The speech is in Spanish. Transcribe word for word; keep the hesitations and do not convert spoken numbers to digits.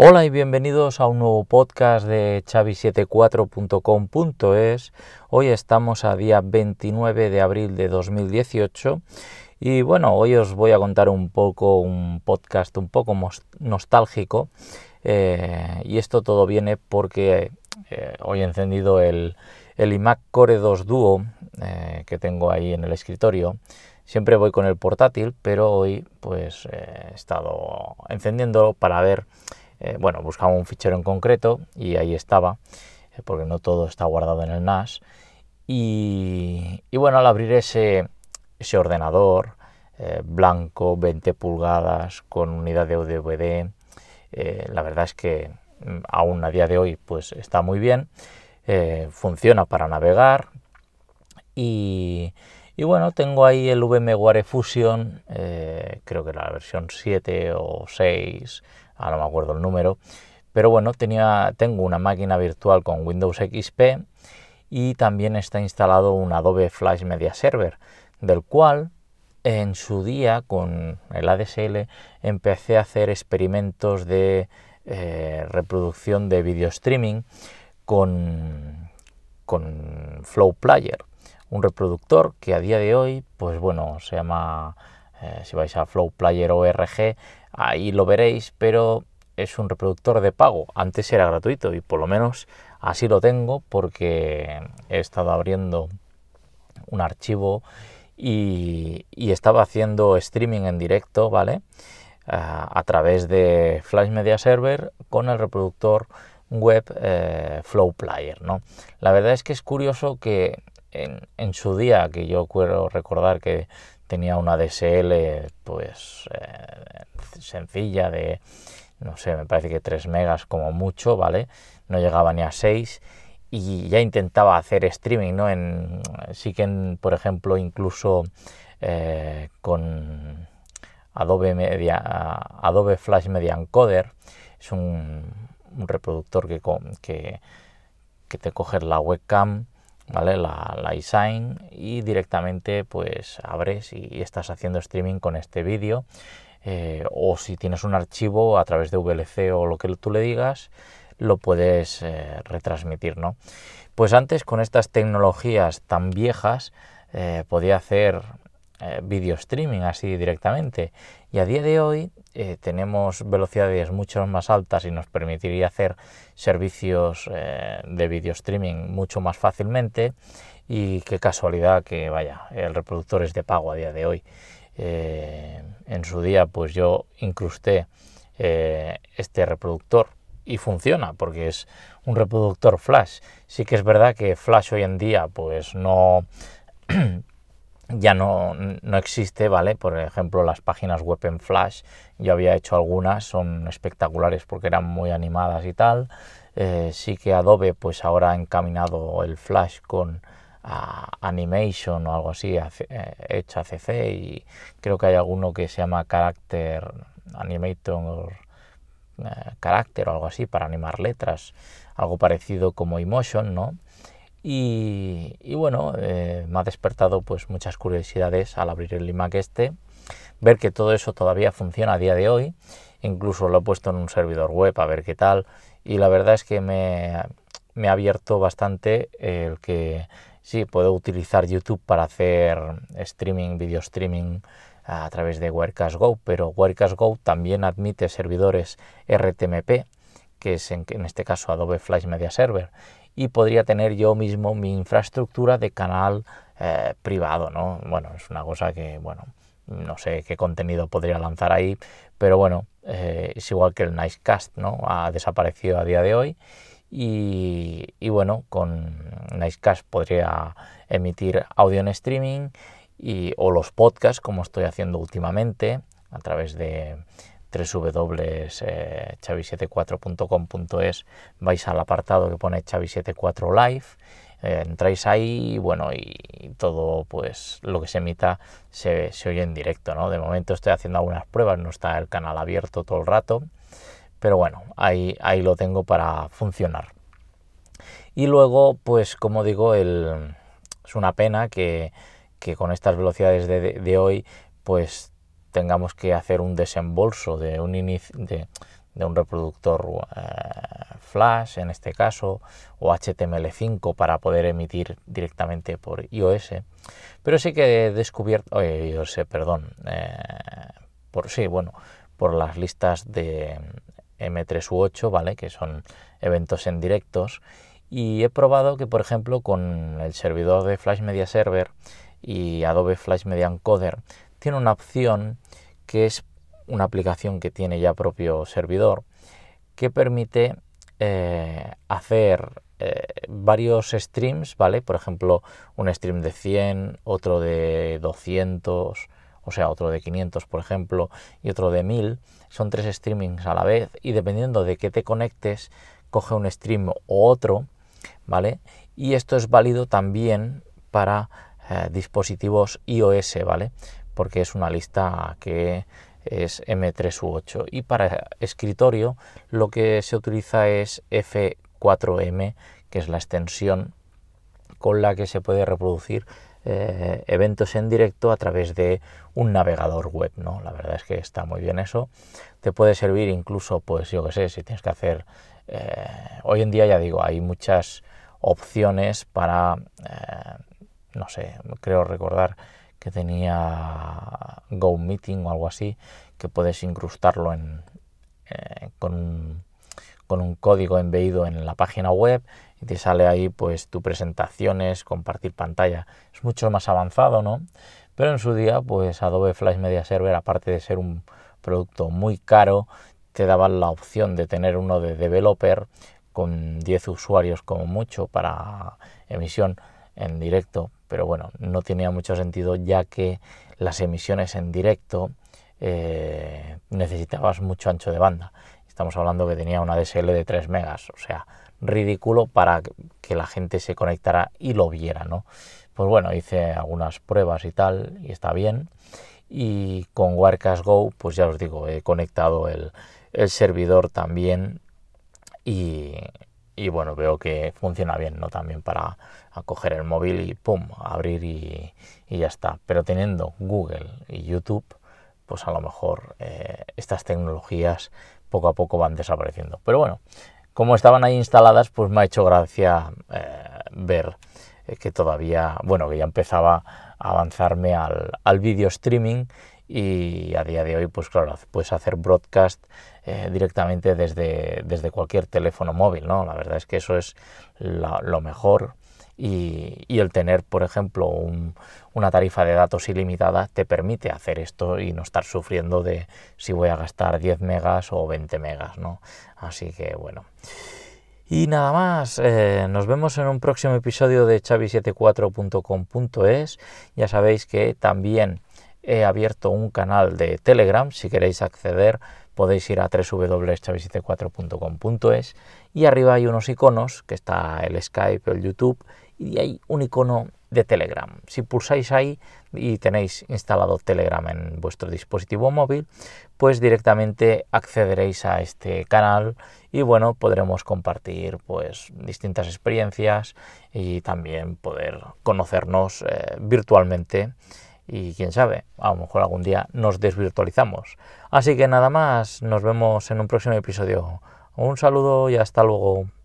Hola y bienvenidos a un nuevo podcast de Xavi setenta y cuatro punto com punto es. Hoy estamos a día veintinueve de abril de dos mil dieciocho y bueno, hoy os voy a contar un poco, un podcast un poco nostálgico eh, y esto todo viene porque eh, hoy he encendido el, el iMac Core dos Duo eh, que tengo ahí en el escritorio. Siempre voy con el portátil, pero hoy pues eh, he estado encendiéndolo para ver. Eh, bueno, buscaba un fichero en concreto y ahí estaba, eh, porque no todo está guardado en el N A S. Y, y bueno, al abrir ese, ese ordenador eh, blanco, veinte pulgadas, con unidad de D V D, eh, la verdad es que aún a día de hoy pues está muy bien, eh, funciona para navegar y... Y bueno, tengo ahí el VMware Fusion, eh, creo que la versión siete o seis, ahora no me acuerdo el número, pero bueno, tenía, tengo una máquina virtual con Windows X P y también está instalado un Adobe Flash Media Server, del cual en su día con el A D S L empecé a hacer experimentos de eh, reproducción de video streaming con, con Flow Player, un reproductor que a día de hoy, pues bueno, se llama, eh, si vais a Flow Player punto org, ahí lo veréis, pero es un reproductor de pago. Antes era gratuito y por lo menos así lo tengo porque he estado abriendo un archivo y, y estaba haciendo streaming en directo, ¿vale? Uh, a través de Flash Media Server con el reproductor web eh, Flow Player, ¿no? La verdad es que es curioso que en, en su día, que yo quiero recordar que tenía una D S L pues eh, sencilla de, no sé, me parece que tres megas como mucho, ¿vale? No llegaba ni a seis y ya intentaba hacer streaming, ¿no? En, sí que, en, por ejemplo, incluso eh, con Adobe, Media, Adobe Flash Media Encoder, es un, un reproductor que, que, que te coge la webcam, ¿vale? La, la iSign y directamente pues abres y, y estás haciendo streaming con este vídeo. Eh, o si tienes un archivo a través de V L C o lo que tú le digas, lo puedes eh, retransmitir, ¿no? Pues antes, con estas tecnologías tan viejas, eh, podía hacer eh, video streaming así directamente, y a día de hoy eh, tenemos velocidades mucho más altas y nos permitiría hacer servicios eh, de video streaming mucho más fácilmente. Y qué casualidad que, vaya, el reproductor es de pago a día de hoy. Eh, en su día pues yo incrusté eh, este reproductor y funciona porque es un reproductor Flash. Sí que es verdad que Flash hoy en día pues no ya no, no existe, ¿vale? Por ejemplo, las páginas web en Flash, yo había hecho algunas, son espectaculares porque eran muy animadas y tal. Eh, sí que Adobe pues ahora ha encaminado el Flash con a Animation o algo así, eh, hecha C C, y creo que hay alguno que se llama Character Animator eh, Character o algo así para animar letras, algo parecido como Emotion, ¿no? Y, y bueno, eh, me ha despertado pues muchas curiosidades al abrir el iMac este, ver que todo eso todavía funciona a día de hoy. Incluso lo he puesto en un servidor web a ver qué tal, y la verdad es que me, me ha abierto bastante el que sí, puedo utilizar YouTube para hacer streaming, video streaming a través de Wirecast Go, pero Wirecast Go también admite servidores R T M P, que es en, en este caso Adobe Flash Media Server, y podría tener yo mismo mi infraestructura de canal eh, privado, ¿no? Bueno, es una cosa que, bueno, no sé qué contenido podría lanzar ahí, pero bueno, eh, es igual que el Nicecast, ¿no? Ha desaparecido a día de hoy. Y, y bueno, con Nicecast podría emitir audio en streaming y, o los podcasts, como estoy haciendo últimamente a través de doble u doble u doble u punto xavi setenta y cuatro punto com punto es. Vais al apartado que pone Xavi setenta y cuatro Live, eh, entráis ahí y bueno, y, y todo pues lo que se emita se, se oye en directo, ¿no? De momento estoy haciendo algunas pruebas, no está el canal abierto todo el rato, pero bueno, ahí, ahí lo tengo para funcionar. Y luego, pues como digo, el, es una pena que, que con estas velocidades de, de, de hoy, pues tengamos que hacer un desembolso de un inicio, de, de un reproductor eh, flash en este caso, o H T M L cinco para poder emitir directamente por iOS, pero sí que he descubierto, eh, iOS, perdón, eh, por sí, bueno, por las listas de eme tres u ocho, ¿vale? Que son eventos en directos, y he probado que, por ejemplo, con el servidor de Flash Media Server y Adobe Flash Media Encoder tiene una opción que es una aplicación que tiene ya propio servidor que permite eh, hacer eh, varios streams, ¿vale? Por ejemplo, un stream de cien, otro de doscientos, o sea, otro de quinientos, por ejemplo, y otro de mil. Son tres streamings a la vez y dependiendo de qué te conectes, coge un stream o otro, ¿vale? Y esto es válido también para eh, dispositivos iOS, ¿vale? Porque es una lista que es eme tres u ocho, y para escritorio lo que se utiliza es efe cuatro eme, que es la extensión con la que se puede reproducir eh, eventos en directo a través de un navegador web, ¿no? La verdad es que está muy bien eso. Te puede servir incluso, pues yo que sé, si tienes que hacer eh, hoy en día, ya digo, hay muchas opciones para eh, no sé, creo recordar que tenía GoMeeting o algo así, que puedes incrustarlo en, eh, con, un, con un código embebido en la página web y te sale ahí pues tus presentaciones, compartir pantalla. Es mucho más avanzado, ¿no? Pero en su día, pues Adobe Flash Media Server, aparte de ser un producto muy caro, te daban la opción de tener uno de developer con diez usuarios como mucho para emisión en directo, pero bueno, no tenía mucho sentido ya que las emisiones en directo eh, necesitabas mucho ancho de banda. Estamos hablando que tenía una D S L de tres megas, o sea, ridículo para que la gente se conectara y lo viera, ¿no? Pues bueno, hice algunas pruebas y tal, y está bien. Y con Wirecast Go, pues ya os digo, he conectado el, el servidor también y, y bueno, veo que funciona bien, ¿no? También para coger el móvil y pum, abrir y, y ya está. Pero teniendo Google y YouTube, pues a lo mejor eh, estas tecnologías poco a poco van desapareciendo. Pero bueno, como estaban ahí instaladas, pues me ha hecho gracia eh, ver eh, que todavía, bueno, que ya empezaba a avanzarme al, al video streaming, y a día de hoy, pues claro, puedes hacer broadcast eh, directamente desde, desde cualquier teléfono móvil, ¿no? La verdad es que eso es la, lo mejor. Y, y el tener, por ejemplo, un, una tarifa de datos ilimitada te permite hacer esto y no estar sufriendo de si voy a gastar diez megas o veinte megas, ¿no? Así que bueno. Y nada más, eh, nos vemos en un próximo episodio de Xavi setenta y cuatro punto com punto es. Ya sabéis que también he abierto un canal de Telegram. Si queréis acceder, podéis ir a doble u doble u doble u punto xavi setenta y cuatro punto com punto es, y arriba hay unos iconos, que está el Skype, el YouTube, y hay un icono de Telegram. Si pulsáis ahí y tenéis instalado Telegram en vuestro dispositivo móvil, pues directamente accederéis a este canal y bueno, podremos compartir pues distintas experiencias y también poder conocernos eh, virtualmente. Y quién sabe, a lo mejor algún día nos desvirtualizamos. Así que nada más, nos vemos en un próximo episodio. Un saludo y hasta luego.